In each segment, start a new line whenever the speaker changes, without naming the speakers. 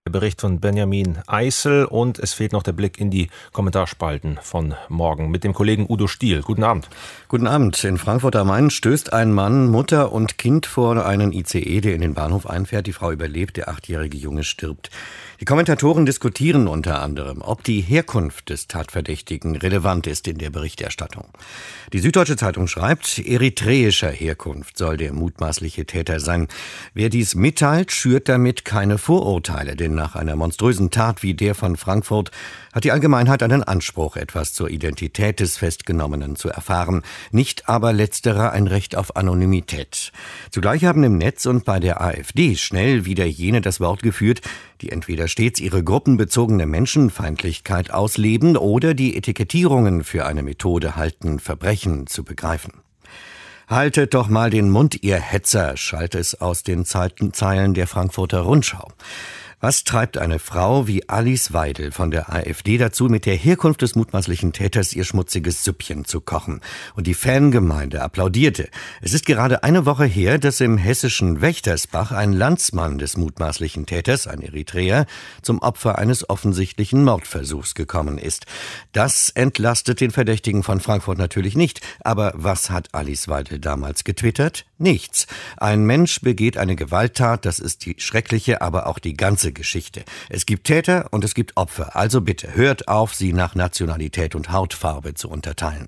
Bericht von Benjamin Eisel und es fehlt noch der Blick in die Kommentarspalten von morgen mit dem Kollegen Udo Stiel. Guten Abend.
Guten Abend. In Frankfurt am Main stößt ein Mann Mutter und Kind vor einen ICE, der in den Bahnhof einfährt. Die Frau überlebt, der 8-jährige Junge stirbt. Die Kommentatoren diskutieren unter anderem, ob die Herkunft des Tatverdächtigen relevant ist in der Berichterstattung. Die Süddeutsche Zeitung schreibt, eritreischer Herkunft soll der mutmaßliche Täter sein. Wer dies mitteilt, schürt damit keine Vorurteile, denn nach einer monströsen Tat wie der von Frankfurt hat die Allgemeinheit einen Anspruch, etwas zur Identität des Festgenommenen zu erfahren, nicht aber letzterer ein Recht auf Anonymität. Zugleich haben im Netz und bei der AfD schnell wieder jene das Wort geführt, die entweder stets ihre gruppenbezogene Menschenfeindlichkeit ausleben oder die Etikettierungen für eine Methode halten, Verbrechen zu begreifen. Haltet doch mal den Mund, ihr Hetzer, schallt es aus den Zeilen der Frankfurter Rundschau. Was treibt eine Frau wie Alice Weidel von der AfD dazu, mit der Herkunft des mutmaßlichen Täters ihr schmutziges Süppchen zu kochen? Und die Fangemeinde applaudierte. Es ist gerade eine Woche her, dass im hessischen Wächtersbach ein Landsmann des mutmaßlichen Täters, ein Eritreer, zum Opfer eines offensichtlichen Mordversuchs gekommen ist. Das entlastet den Verdächtigen von Frankfurt natürlich nicht. Aber was hat Alice Weidel damals getwittert? Nichts. Ein Mensch begeht eine Gewalttat, das ist die schreckliche, aber auch die ganze Geschichte. Es gibt Täter und es gibt Opfer. Also bitte, hört auf, sie nach Nationalität und Hautfarbe zu unterteilen.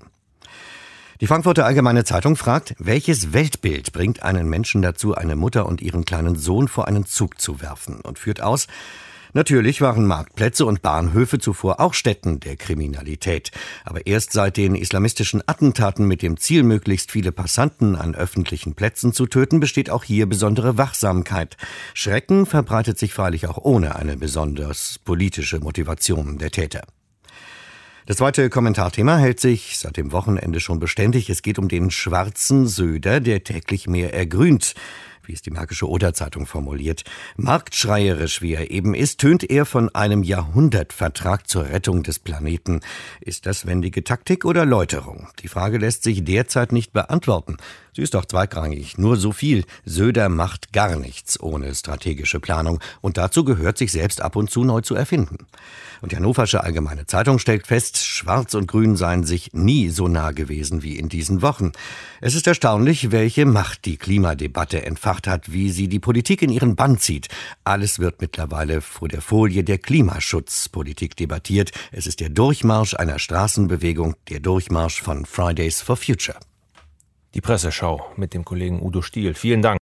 Die Frankfurter Allgemeine Zeitung fragt, welches Weltbild bringt einen Menschen dazu, eine Mutter und ihren kleinen Sohn vor einen Zug zu werfen, und führt aus: Natürlich waren Marktplätze und Bahnhöfe zuvor auch Stätten der Kriminalität. Aber erst seit den islamistischen Attentaten mit dem Ziel, möglichst viele Passanten an öffentlichen Plätzen zu töten, besteht auch hier besondere Wachsamkeit. Schrecken verbreitet sich freilich auch ohne eine besonders politische Motivation der Täter. Das zweite Kommentarthema hält sich seit dem Wochenende schon beständig. Es geht um den schwarzen Söder, der täglich mehr ergrünt, wie es die Märkische Oder-Zeitung formuliert. Marktschreierisch wie er eben ist, tönt er von einem Jahrhundertvertrag zur Rettung des Planeten. Ist das wendige Taktik oder Läuterung? Die Frage lässt sich derzeit nicht beantworten. Sie ist doch zweitrangig. Nur so viel: Söder macht gar nichts ohne strategische Planung. Und dazu gehört, sich selbst ab und zu neu zu erfinden. Und die Hannoversche Allgemeine Zeitung stellt fest, Schwarz und Grün seien sich nie so nah gewesen wie in diesen Wochen. Es ist erstaunlich, welche Macht die Klimadebatte entfacht hat, wie sie die Politik in ihren Bann zieht. Alles wird mittlerweile vor der Folie der Klimaschutzpolitik debattiert. Es ist der Durchmarsch einer Straßenbewegung, der Durchmarsch von Fridays for Future.
Die Presseschau mit dem Kollegen Udo Stiel. Vielen Dank.